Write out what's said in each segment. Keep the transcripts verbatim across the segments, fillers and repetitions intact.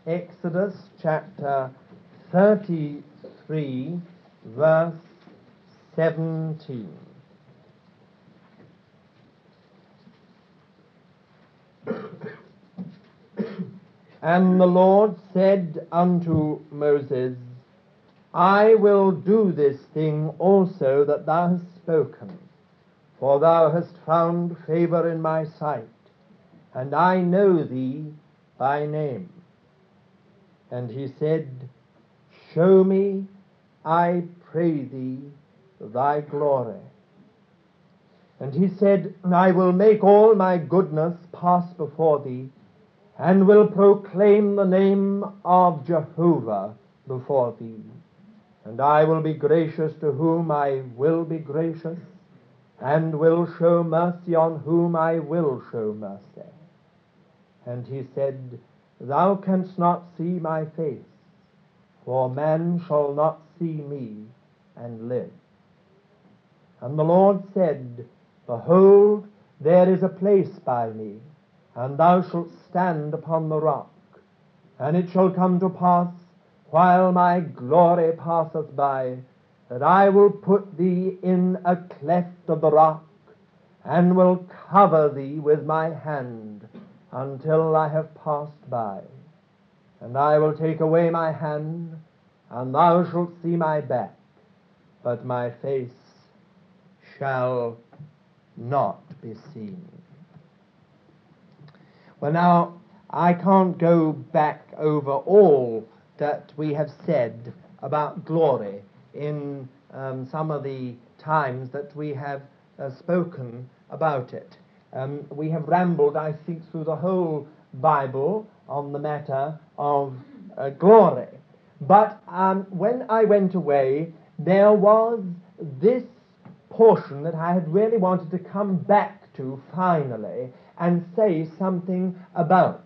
Exodus chapter thirty-three, verse seventeen. And the Lord said unto Moses, I will do this thing also that thou hast spoken, for thou hast found favor in my sight, and I know thee by name. And he said, Show me, I pray thee, thy glory. And he said, I will make all my goodness pass before thee, and will proclaim the name of Jehovah before thee. And I will be gracious to whom I will be gracious, and will show mercy on whom I will show mercy. And he said, Thou canst not see my face, for man shall not see me and live. And the Lord said, Behold, there is a place by me, and thou shalt stand upon the rock. And it shall come to pass, while my glory passeth by, that I will put thee in a cleft of the rock, and will cover thee with my hand, until I have passed by. And I will take away my hand, and thou shalt see my back, but my face shall not be seen. Well, now, I can't go back over all that we have said about glory in um, some of the times that we have uh, spoken about it. Um, we have rambled, I think, through the whole Bible on the matter of uh, glory. But um, when I went away, there was this portion that I had really wanted to come back to finally and say something about.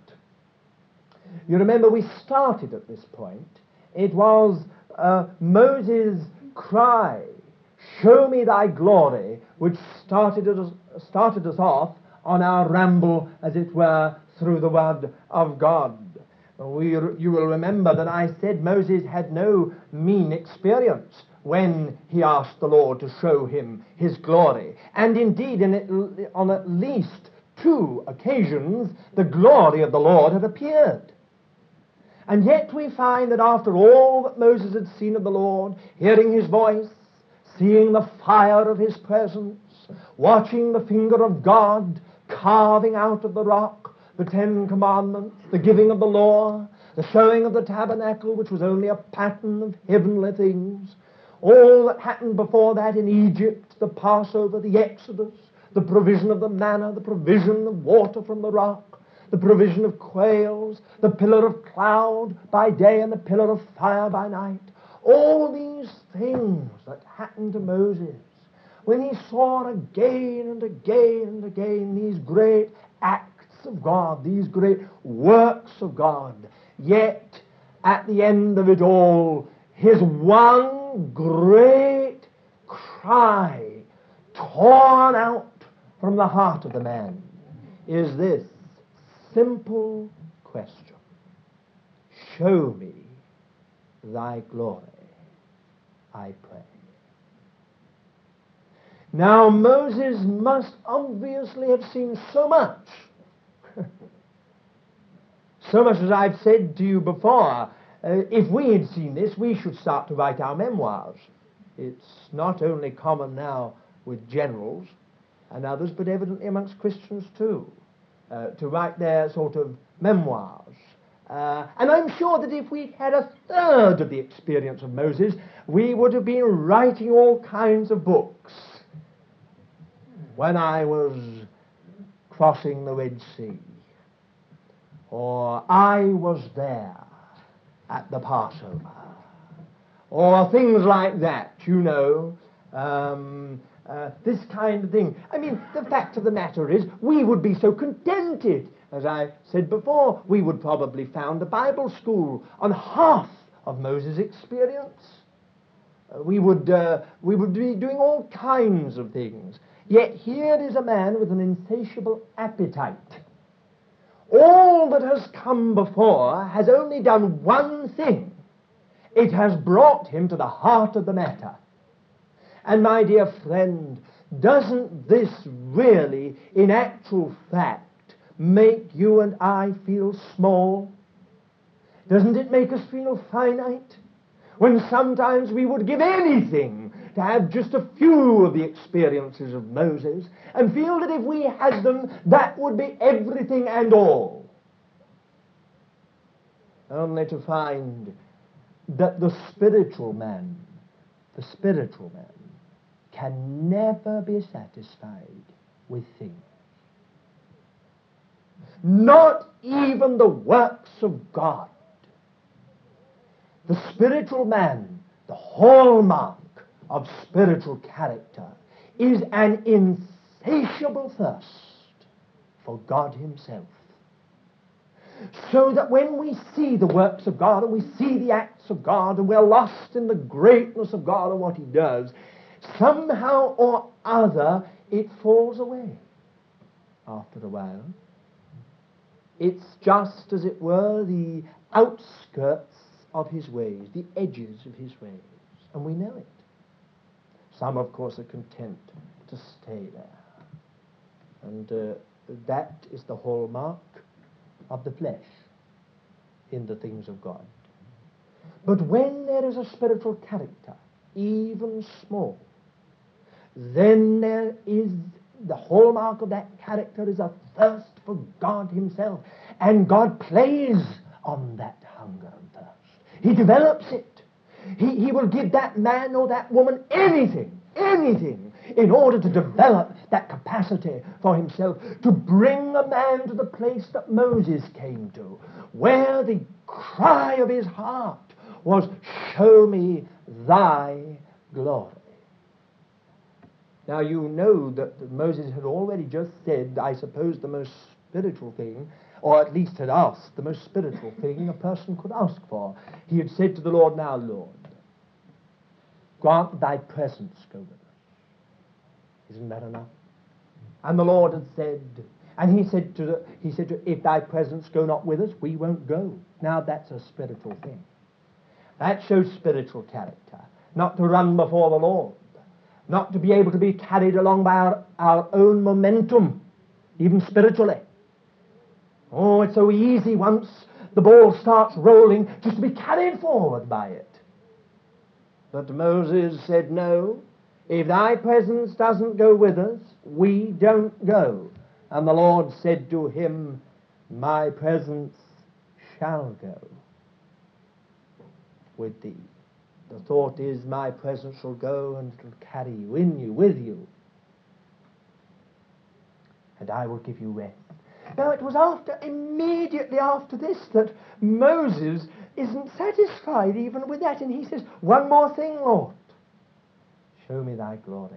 You remember we started at this point. It was uh, Moses' cry, Show me thy glory, which started us, started us off on our ramble, as it were, through the Word of God. We, you will remember that I said Moses had no mean experience when he asked the Lord to show him his glory. And indeed, in it, on at least two occasions, the glory of the Lord had appeared. And yet we find that after all that Moses had seen of the Lord, hearing his voice, seeing the fire of his presence, watching the finger of God carving out of the rock the Ten Commandments, the giving of the law, the showing of the tabernacle, which was only a pattern of heavenly things, all that happened before that in Egypt, the Passover, the Exodus, the provision of the manna, the provision of water from the rock, the provision of quails, the pillar of cloud by day and the pillar of fire by night. All these things that happened to Moses, when he saw again and again and again these great acts of God, these great works of God, yet at the end of it all, his one great cry torn out from the heart of the man is this simple question: Show me thy glory, I pray. Now Moses must obviously have seen so much. So much as I've said to you before, uh, if we had seen this, we should start to write our memoirs. It's not only common now with generals and others, but evidently amongst Christians too, uh, to write their sort of memoirs. Uh, and I'm sure that if we had a third of the experience of Moses, we would have been writing all kinds of books. When I was crossing the Red Sea, or I was there at the Passover, or things like that, you know, um, uh, this kind of thing. I mean, the fact of the matter is, we would be so contented. As I said before, we would probably found a Bible school on half of Moses' experience. Uh, we would uh, we would be doing all kinds of things. Yet here is a man with an insatiable appetite. All that has come before has only done one thing. It has brought him to the heart of the matter. And my dear friend, doesn't this really, in actual fact, make you and I feel small? Doesn't it make us feel finite? When sometimes we would give anything to have just a few of the experiences of Moses, and feel that if we had them, that would be everything and all. Only to find that the spiritual man, the spiritual man, can never be satisfied with things. Not even the works of God. The spiritual man, the hallmark of spiritual character, is an insatiable thirst for God himself. So that when we see the works of God and we see the acts of God and we're lost in the greatness of God and what he does, somehow or other it falls away after a while. It's just, as it were, the outskirts of his ways, the edges of his ways, and we know it. Some, of course, are content to stay there. And uh, that is the hallmark of the flesh in the things of God. But when there is a spiritual character, even small, then there is the hallmark of that character is a thirst for God himself. And God plays on that hunger and thirst. He develops it. He, he will give that man or that woman anything, anything, in order to develop that capacity for himself, to bring a man to the place that Moses came to, where the cry of his heart was, "Show me thy glory." Now you know that Moses had already just said, I suppose, the most spiritual thing, or at least had asked the most spiritual thing a person could ask for. He had said to the Lord, "Now, Lord, grant thy presence go with us." Isn't that enough? And the Lord had said, and he said to the, he said to, "If thy presence go not with us, we won't go." Now that's a spiritual thing. That shows spiritual character. Not to run before the Lord. Not to be able to be carried along by our, our own momentum, even spiritually. Oh, it's so easy once the ball starts rolling just to be carried forward by it. But Moses said, "No, if thy presence doesn't go with us, we don't go." And the Lord said to him, "My presence shall go with thee." The thought is, my presence shall go and it will carry you, in you, with you. And I will give you rest. Now it was after, immediately after this, that Moses isn't satisfied even with that. And he says, "One more thing, Lord. Show me thy glory."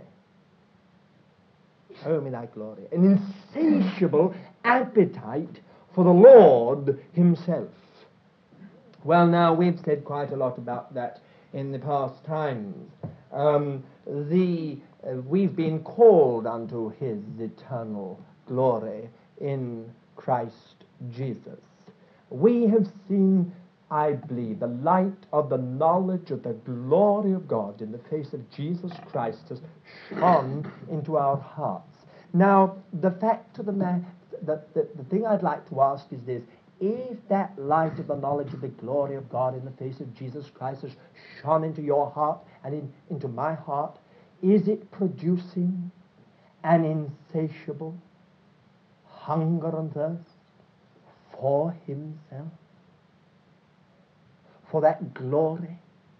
Show me thy glory. An insatiable appetite for the Lord himself. Well, now, we've said quite a lot about that in the past times. Um, the uh, we've been called unto his eternal glory in Christ Jesus. We have seen, I believe, the light of the knowledge of the glory of God in the face of Jesus Christ has shone into our hearts. Now, the fact of the matter, the, the, the thing I'd like to ask is this: if that light of the knowledge of the glory of God in the face of Jesus Christ has shone into your heart and in, into my heart, is it producing an insatiable hunger and thirst for himself? For that glory?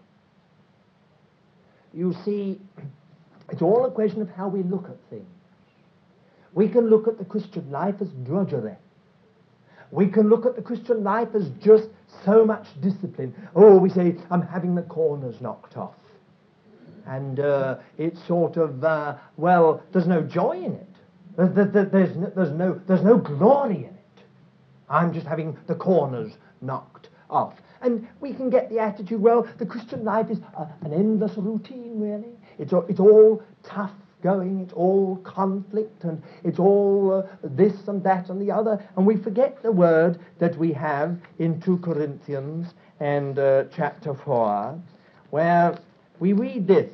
You see, it's all a question of how we look at things. We can look at the Christian life as drudgery. We can look at the Christian life as just so much discipline. Oh, we say, "I'm having the corners knocked off." And uh, it's sort of, uh, well, there's no joy in it. There's, there's, there's, no, there's, no, there's no glory in it. I'm just having the corners knocked off. And we can get the attitude, well, the Christian life is uh, an endless routine, really. It's all, it's all tough going, it's all conflict, and it's all uh, this and that and the other, and we forget the word that we have in two Corinthians and uh, chapter four, where we read this.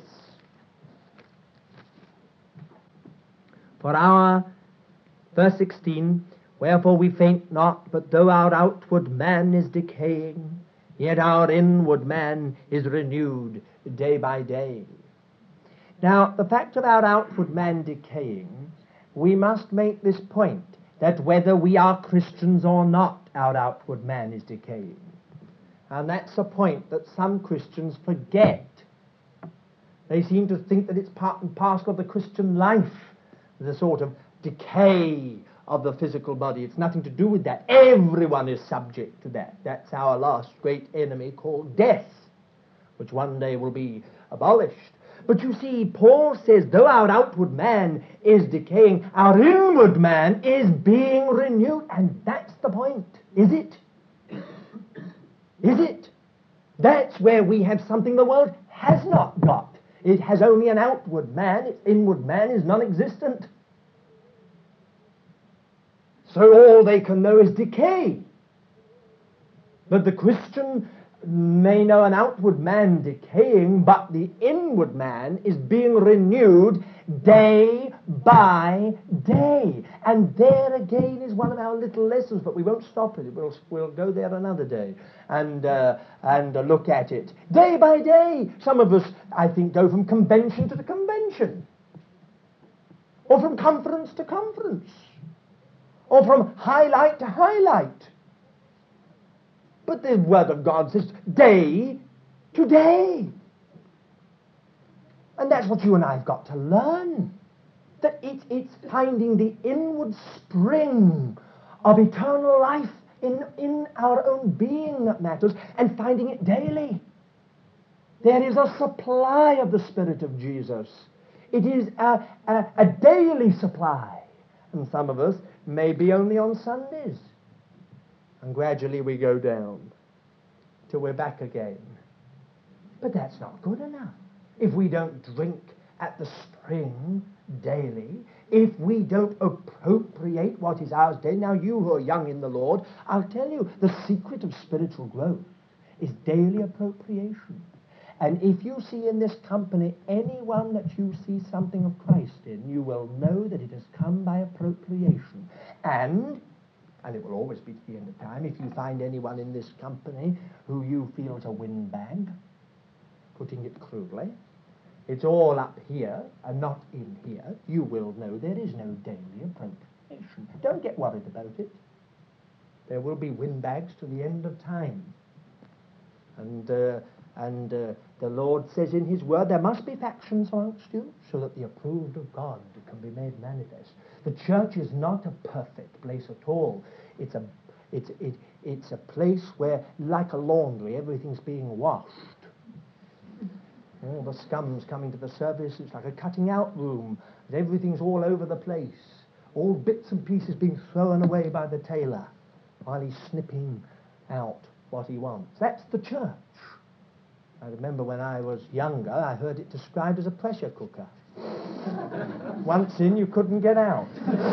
For our, verse sixteen, wherefore we faint not, but though our outward man is decaying, yet our inward man is renewed day by day. Now, the fact of our outward man decaying, we must make this point, that whether we are Christians or not, our outward man is decaying. And that's a point that some Christians forget. They seem to think that it's part and parcel of the Christian life, the sort of decay of the physical body. It's nothing to do with that. Everyone is subject to that. That's our last great enemy called death, which one day will be abolished. But you see, Paul says, though our outward man is decaying, our inward man is being renewed. And that's the point. Is it? Is it? That's where we have something the world has not got. It has only an outward man. Its inward man is non-existent. So all they can know is decay. But the Christian may know an outward man decaying, but the inward man is being renewed day by day. And there again is one of our little lessons, but we won't stop it. We'll, we'll go there another day and, uh, and uh, look at it. Day by day. Some of us, I think, go from convention to the convention. Or from conference to conference. Or from highlight to highlight. But the Word of God says day to day. And that's what you and I have got to learn. That it, it's finding the inward spring of eternal life in, in our own being that matters, and finding it daily. There is a supply of the Spirit of Jesus. It is a, a, a daily supply. And some of us may be only on Sundays. And gradually we go down till we're back again. But that's not good enough. If we don't drink at the spring daily, if we don't appropriate what is ours daily. Now, you who are young in the Lord, I'll tell you, the secret of spiritual growth is daily appropriation. And if you see in this company anyone that you see something of Christ in, you will know that it has come by appropriation. And And it will always be to the end of time. If you find anyone in this company who you feel is a windbag, putting it crudely, it's all up here and not in here, you will know there is no daily appropriation. Don't get worried about it. There will be windbags to the end of time. And, uh, and uh, the Lord says in his word, there must be factions amongst you, so that the approved of God can be made manifest. The church is not a perfect place at all. It's a, it's, it, it's a place where, like a laundry, everything's being washed. All the scum's coming to the surface. It's like a cutting out room. Everything's all over the place. All bits and pieces being thrown away by the tailor while he's snipping out what he wants. That's the church. I remember when I was younger, I heard it described as a pressure cooker. Once in, you couldn't get out.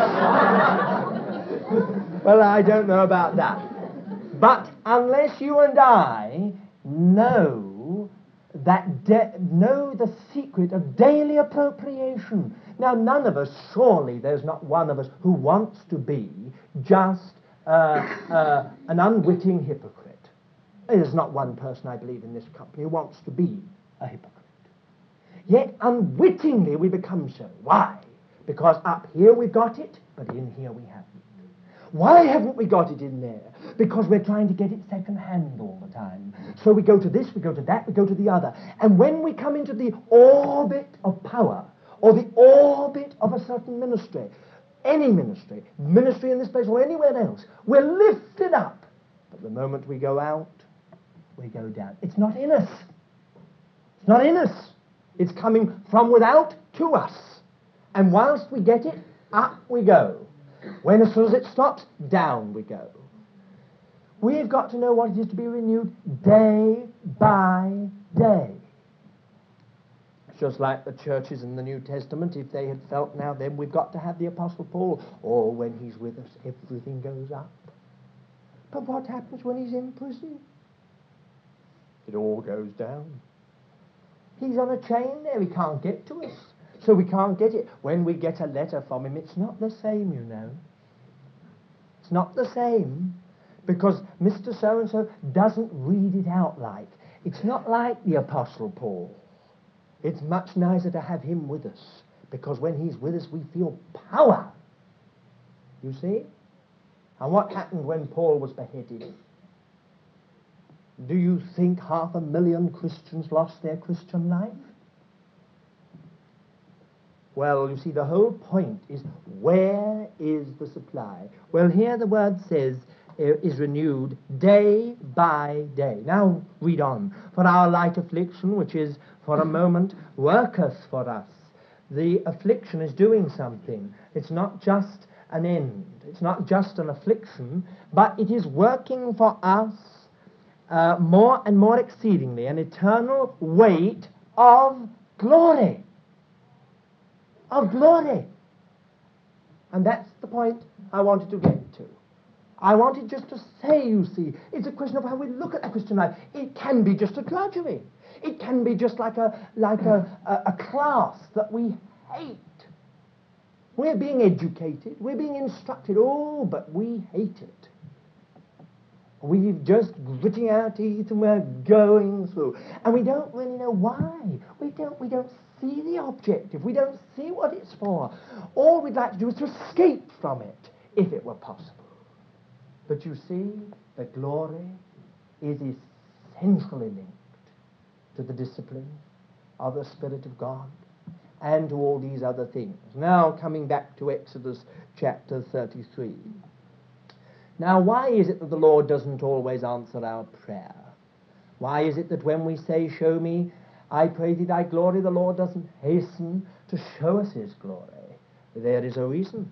Well, I don't know about that. But unless you and I know that de- know the secret of daily appropriation. Now, none of us, surely there's not one of us who wants to be just uh, uh, an unwitting hypocrite. There's not one person, I believe, in this company who wants to be a hypocrite. Yet unwittingly we become so. Why? Because up here we've got it, but in here we haven't. Why haven't we got it in there? Because we're trying to get it second hand all the time. So we go to this, we go to that, we go to the other. And when we come into the orbit of power, or the orbit of a certain ministry, any ministry, ministry in this place or anywhere else, we're lifted up. But the moment we go out, we go down. It's not in us. It's not in us. It's coming from without to us. And whilst we get it, up we go. When as soon as it stops, down we go. We've got to know what it is to be renewed day by day. just like the churches in the New Testament. If they had felt, now then we've got to have the Apostle Paul, or when he's with us, everything goes up. But what happens when he's in prison? It all goes down. He's on a chain there, he can't get to us. So we can't get it. When we get a letter from him, it's not the same, you know. It's not the same, because Mister So-and-so doesn't read it out like. It's not like the Apostle Paul. It's much nicer to have him with us, because when he's with us, we feel power. You see? And what happened when Paul was beheaded? Do you think half a million Christians lost their Christian life? Well, you see, the whole point is, where is the supply? Well, here the word says, uh, is renewed day by day. Now, read on. For our light affliction, which is for a moment, worketh for us. The affliction is doing something. It's not just an end. It's not just an affliction, but it is working for us uh, more and more exceedingly, an eternal weight of glory. Of glory. And that's the point I wanted to get to. I wanted just to say, you see, it's a question of how we look at the Christian life. It can be just a drudgery. It can be just like a like a, a, a class that we hate. We're being educated, we're being instructed, oh, but we hate it. We're just gritting our teeth and we're going through. And we don't really know why. We don't, we don't see the objective. We don't see what it's for. All we'd like to do is to escape from it, if it were possible. But you see, the glory is essentially linked to the discipline of the Spirit of God and to all these other things. Now, coming back to Exodus chapter thirty-three. Now, why is it that the Lord doesn't always answer our prayer? Why is it that when we say, show me, I pray thee thy glory, the Lord doesn't hasten to show us his glory? There is a reason.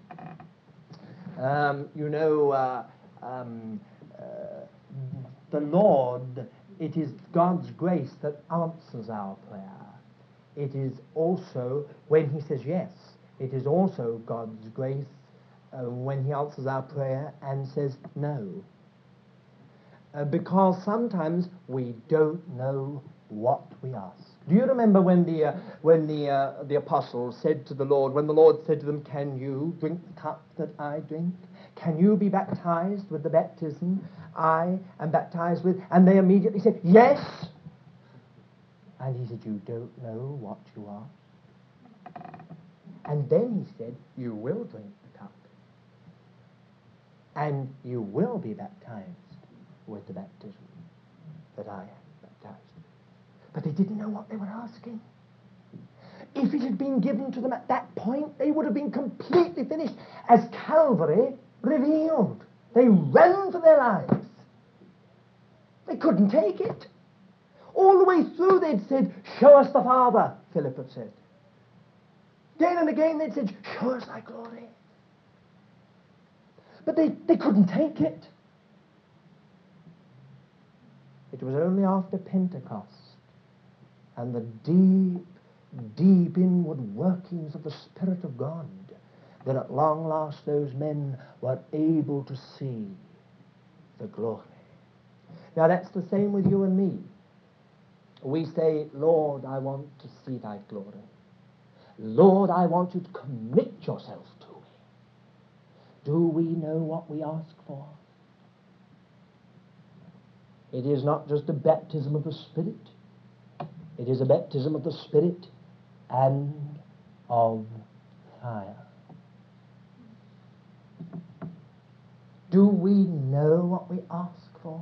Um, you know, uh, um, uh, the Lord, it is God's grace that answers our prayer. It is also, when he says yes, it is also God's grace uh, when he answers our prayer and says no. Uh, because sometimes we don't know what we ask. Do you remember when the uh, when the uh, the apostles said to the Lord, when the Lord said to them, can you drink the cup that I drink? Can you be baptized with the baptism I am baptized with? And they immediately said, yes. And he said, you don't know what you are. And then he said, you will drink the cup. And you will be baptized with the baptism that I am baptized with. But they didn't know what they were asking. If it had been given to them at that point, they would have been completely finished. As Calvary revealed, they ran for their lives. They couldn't take it. All the way through they'd said, show us the Father, Philip had said. Again and again they'd said, show us thy glory. But they, they couldn't take it. It was only after Pentecost and the deep, deep inward workings of the Spirit of God that at long last those men were able to see the glory. Now that's the same with you and me. We say, Lord, I want to see thy glory. Lord, I want you to commit yourself to me. Do we know what we ask for? It is not just a baptism of the Spirit. It is a baptism of the Spirit and of fire. Do we know what we ask for?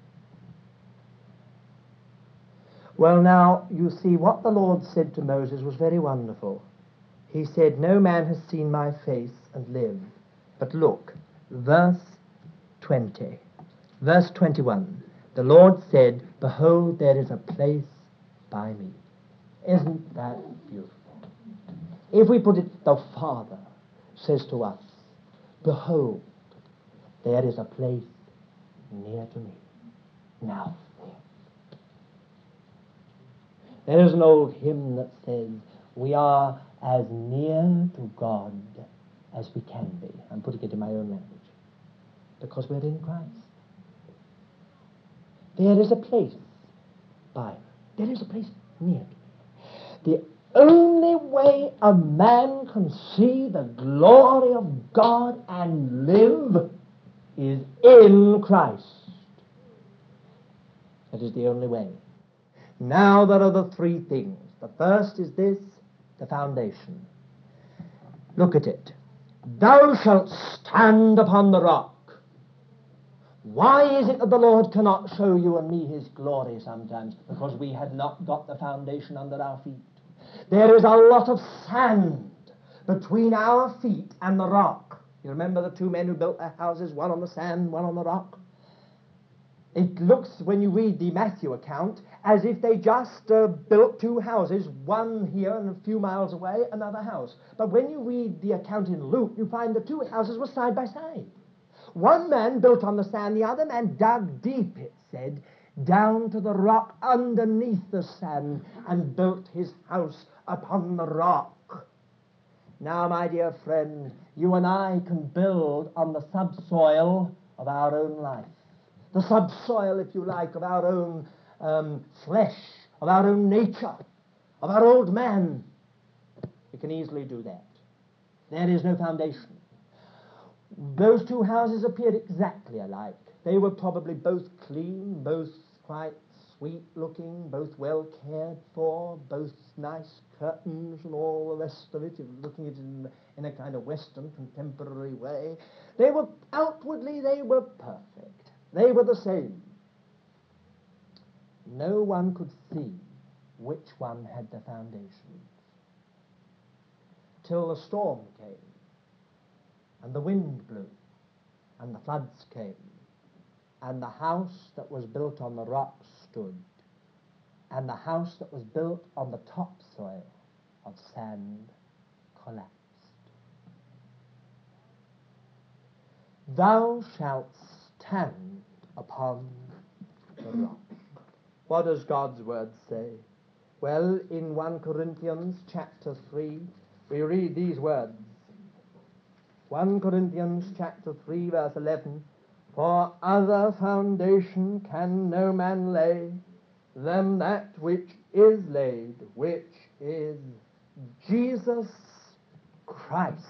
Well, now, you see, what the Lord said to Moses was very wonderful. He said, no man has seen my face and lived. But look, verse twenty, verse twenty-one. The Lord said, behold, there is a place by me. Isn't that beautiful? If we put it, the Father says to us, behold, there is a place near to me. Now think. There is an old hymn that says, we are as near to God as we can be. I'm putting it in my own language. Because we're in Christ. There is a place, by, there is a place near to me. The only way a man can see the glory of God and live is in Christ. That is the only way. Now there are the three things. The first is this, the foundation. Look at it. Thou shalt stand upon the rock. Why is it that the Lord cannot show you and me his glory sometimes? Because we have not got the foundation under our feet. There is a lot of sand between our feet and the rock. You remember the two men who built their houses, one on the sand, one on the rock? It looks, when you read the Matthew account, as if they just uh, built two houses, one here and a few miles away, another house. But when you read the account in Luke, you find the two houses were side by side. One man built on the sand, the other man dug deep, it said, down to the rock underneath the sand and built his house upon the rock. Now, my dear friend, you and I can build on the subsoil of our own life. The subsoil, if you like, of our own um, flesh, of our own nature, of our old man. We can easily do that. There is no foundation. Those two houses appeared exactly alike. They were probably both clean, both quite sweet-looking, both well cared for, both nice curtains and all the rest of it, if you're looking at it in, in a kind of Western contemporary way. They were, outwardly, they were perfect. They were the same. No one could see which one had the foundations till the storm came, and the wind blew, and the floods came, and the house that was built on the rock stood, and the house that was built on the topsoil of sand collapsed. Thou shalt stand upon the rock. What does God's word say? Well, in First Corinthians chapter three, we read these words. First Corinthians chapter three, verse eleven, for other foundation can no man lay than that which is laid, which is Jesus Christ.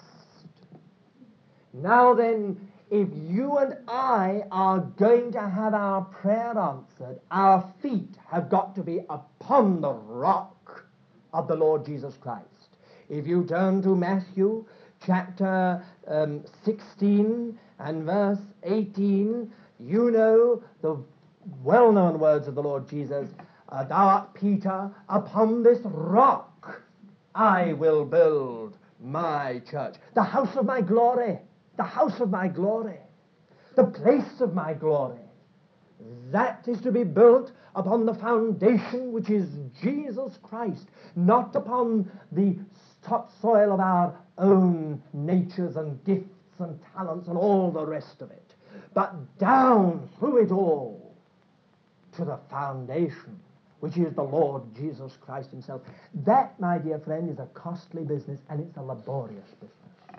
Now then, if you and I are going to have our prayer answered, our feet have got to be upon the rock of the Lord Jesus Christ. If you turn to Matthew chapter um, sixteen and verse eighteen, you know the well-known words of the Lord Jesus, uh, thou art Peter, upon this rock I will build my church, the house of my glory. The house of my glory, the place of my glory, that is to be built upon the foundation which is Jesus Christ, not upon the topsoil of our own natures and gifts and talents and all the rest of it, but down through it all to the foundation which is the Lord Jesus Christ himself. That, my dear friend, is a costly business, and it's a laborious business.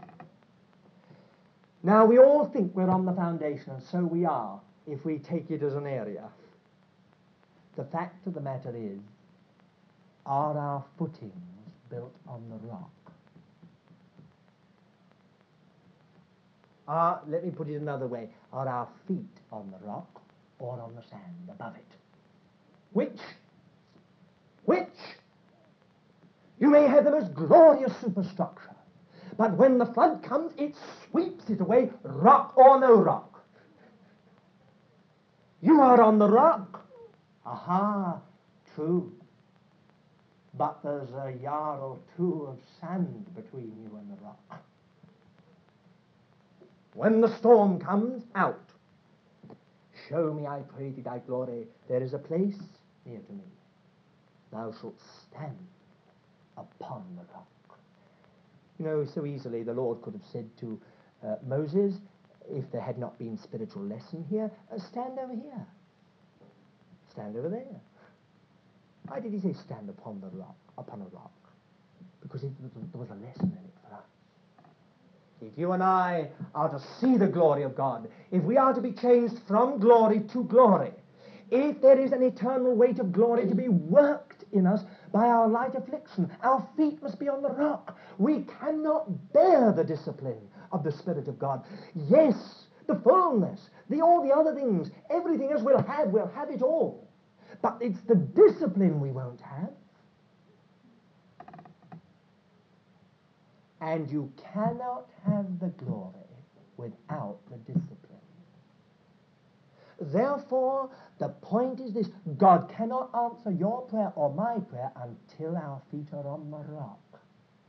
Now, we all think we're on the foundation, and so we are, if we take it as an area. The fact of the matter is, are our footings built on the rock? Are, let me put it another way, are our feet on the rock or on the sand above it? Which? Which? You may have the most glorious superstructure, but when the flood comes, it sweeps it away, rock or no rock. You are on the rock. Aha, true. But there's a yard or two of sand between you and the rock. When the storm comes, out. Show me, I pray thee, thy glory. There is a place near to me. Thou shalt stand upon the rock. You know, so easily the Lord could have said to uh, Moses, if there had not been spiritual lesson here, uh, stand over here. Stand over there. Why did he say stand upon the rock, upon a rock? Because it, there was a lesson in it for us. If you and I are to see the glory of God, if we are to be changed from glory to glory, if there is an eternal weight of glory to be worked in us by our light affliction, our feet must be on the rock. We cannot bear the discipline of the Spirit of God. Yes, the fullness, the all the other things, everything else we'll have, we'll have it all. But it's the discipline we won't have. And you cannot have the glory without the discipline. Therefore, the point is this: God cannot answer your prayer or my prayer until our feet are on the rock.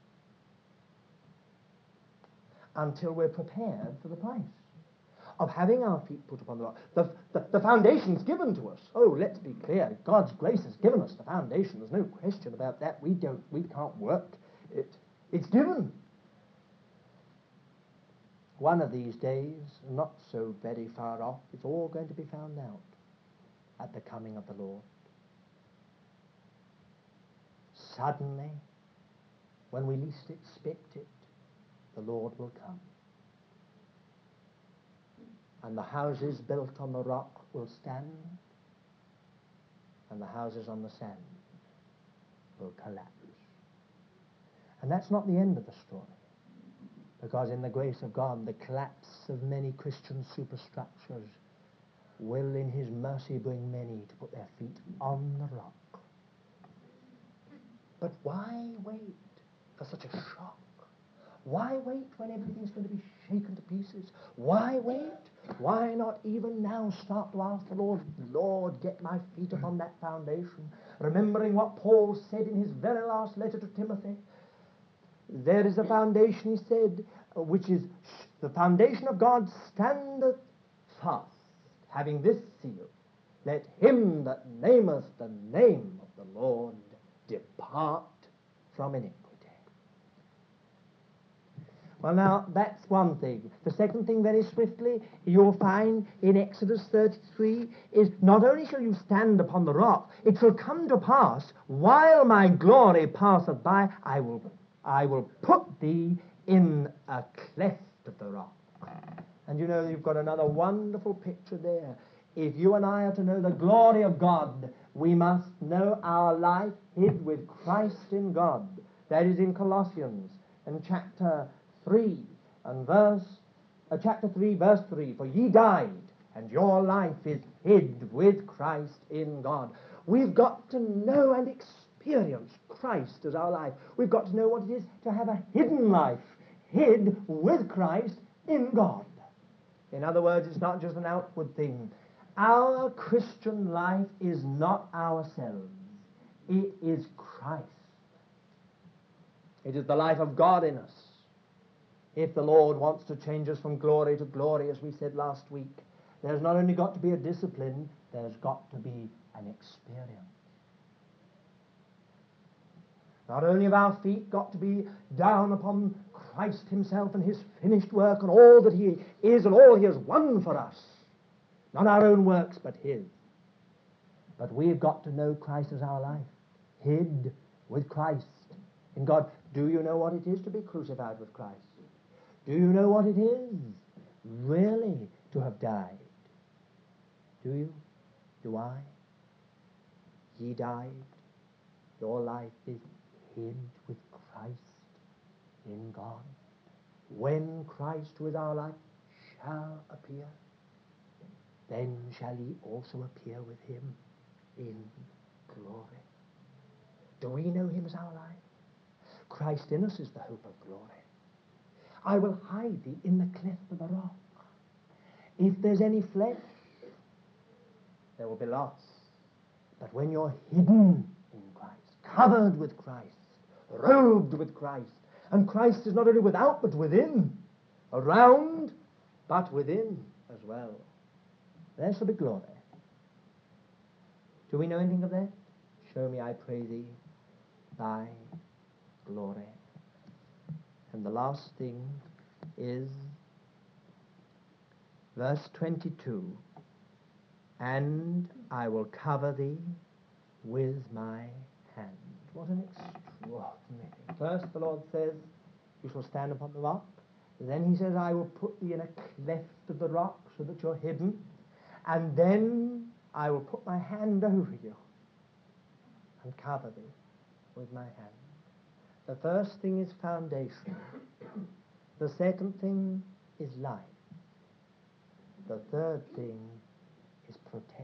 Until we're prepared for the price of having our feet put upon the rock. The, the, the foundation's given to us. Oh, let's be clear. God's grace has given us the foundation. There's no question about that. We don't, we can't work it. It's given. One of these days, not so very far off, it's all going to be found out at the coming of the Lord. Suddenly, when we least expect it, the Lord will come. And the houses built on the rock will stand, and the houses on the sand will collapse. And that's not the end of the story, because in the grace of God, the collapse of many Christian superstructures will in his mercy bring many to put their feet on the rock. But why wait for such a shock? Why wait when everything's going to be shaken to pieces? Why wait? Why not even now start to ask the Lord, Lord, get my feet upon that foundation? Remembering what Paul said in his very last letter to Timothy. There is a foundation, he said, which is the foundation of God standeth fast, having this seal: let him that nameth the name of the Lord depart from iniquity. Well, now, that's one thing. The second thing, very swiftly, you'll find in Exodus thirty-three, is not only shall you stand upon the rock, it shall come to pass, while my glory passeth by, I will, I will put thee in a cleft of the rock. And you know, you've got another wonderful picture there. If you and I are to know the glory of God, we must know our life hid with Christ in God. That is in Colossians, in chapter three and verse, uh, chapter three, verse three. For ye died, and your life is hid with Christ in God. We've got to know and experience Christ as our life. We've got to know what it is to have a hidden life, hid with Christ in God. In other words, it's not just an outward thing. Our Christian life is not ourselves. It is Christ. It is the life of God in us. If the Lord wants to change us from glory to glory, as we said last week, there's not only got to be a discipline, there's got to be an experience. Not only have our feet got to be down upon Christ himself and his finished work and all that he is and all he has won for us. Not our own works, but his. But we've got to know Christ as our life, hid with Christ in God. Do you know what it is to be crucified with Christ? Do you know what it is really to have died? Do you? Do I? Ye died. Your life is hid with Christ in God. When Christ, who is our life, shall appear, then shall ye also appear with him in glory. Do we know him as our life? Christ in us is the hope of glory. I will hide thee in the cleft of the rock. If there's any flesh, there will be loss. But when you're hidden in Christ, covered with Christ, robed with Christ, and Christ is not only without but within, around but within as well, there shall be glory. Do we know anything of that? Show me, I pray thee, thy glory. And the last thing is verse twenty-two. And I will cover thee with my hand. What an extraordinary thing. First the Lord says, you shall stand upon the rock. Then he says, I will put thee in a cleft of the rock so that you're hidden. And then I will put my hand over you and cover thee with my hand. The first thing is foundation. The second thing is life. The third thing is protection.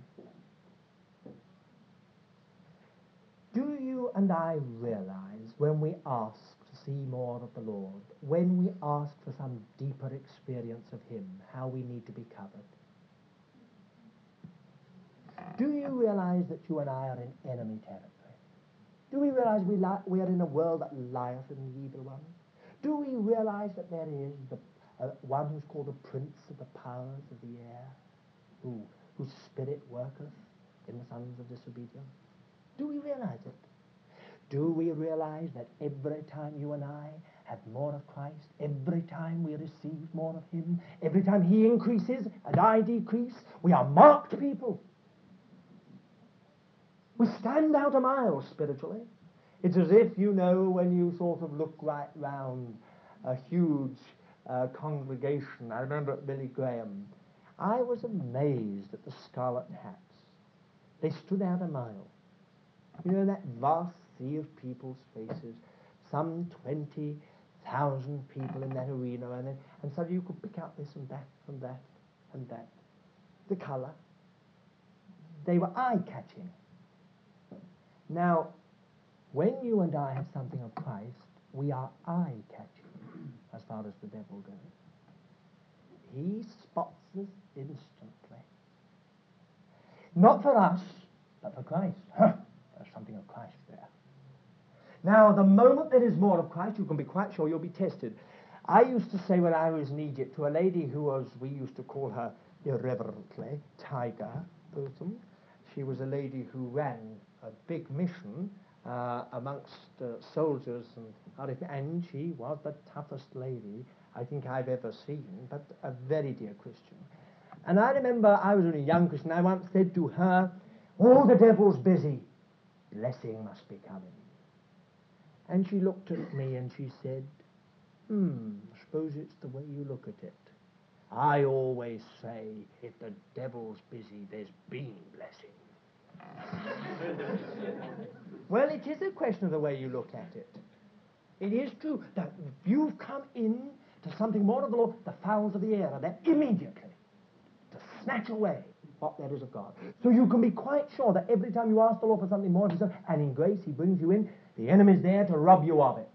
Do you and I realize when we ask to see more of the Lord, when we ask for some deeper experience of Him, how we need to be covered? Do you realize that you and I are in enemy territory? Do we realize we, li- we are in a world that lieth in the evil one? Do we realize that there is the, uh, one who's called the prince of the powers of the air, who, whose spirit worketh in the sons of disobedience? Do we realize it? Do we realize that every time you and I have more of Christ, every time we receive more of Him, every time He increases and I decrease, we are marked people? We stand out a mile spiritually. It's as if, you know, when you sort of look right round a huge uh, congregation. I remember at Billy Graham, I was amazed at the scarlet hats. They stood out a mile. You know, that vast sea of people's faces, some twenty thousand people in that arena, and, then, and suddenly you could pick out this and that and that and that. The colour. They were eye-catching. Now, when you and I have something of Christ, we are eye-catching as far as the devil goes. He spots us instantly. Not for us, but for Christ. Huh, there's something of Christ there. Now, the moment there is more of Christ, you can be quite sure you'll be tested. I used to say when I was in Egypt to a lady who was, we used to call her irreverently, Tiger Botham. She was a lady who ran a big mission uh, amongst uh, soldiers, and, and she was the toughest lady I think I've ever seen, but a very dear Christian. And I remember I was only a young Christian. I once said to her, "Oh, the devil's busy. Blessing must be coming." And she looked at me and she said, hmm, I suppose it's the way you look at it. I always say, if the devil's busy, there's been blessing. Well, it is a question of the way you look at it. It is true that if you've come in to something more of the Lord, the fowls of the air are there immediately to snatch away what there is of God. So you can be quite sure that every time you ask the Lord for something more, and in grace He brings you in, the enemy's there to rob you of it.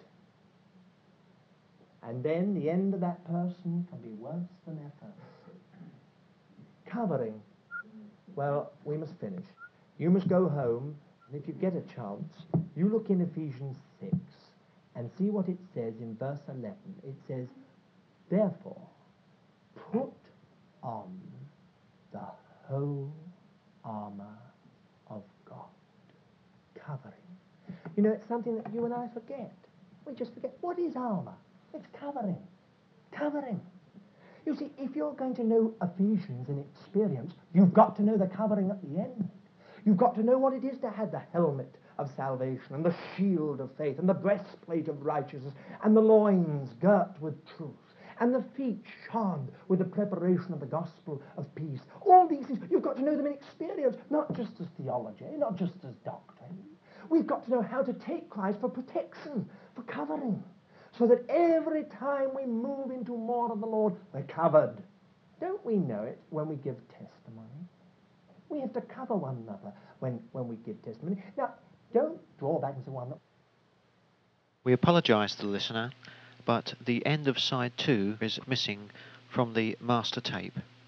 And then the end of that person can be worse than their first. Covering. Well, we must finish. You must go home, and if you get a chance, you look in Ephesians six and see what it says in verse eleven. It says, therefore, put on the whole armour of God. Covering. You know, it's something that you and I forget. We just forget. What is armour? It's covering. Covering. You see, if you're going to know Ephesians in experience, you've got to know the covering at the end. You've got to know what it is to have the helmet of salvation and the shield of faith and the breastplate of righteousness and the loins girt with truth and the feet shod with the preparation of the gospel of peace. All these things, you've got to know them in experience, not just as theology, not just as doctrine. We've got to know how to take Christ for protection, for covering, so that every time we move into more of the Lord, we're covered. Don't we know it when we give testimony? We have to cover one another when, when we give testimony. Now, don't draw back and say, well, I'm not. We apologise to the listener, but the end of side two is missing from the master tape.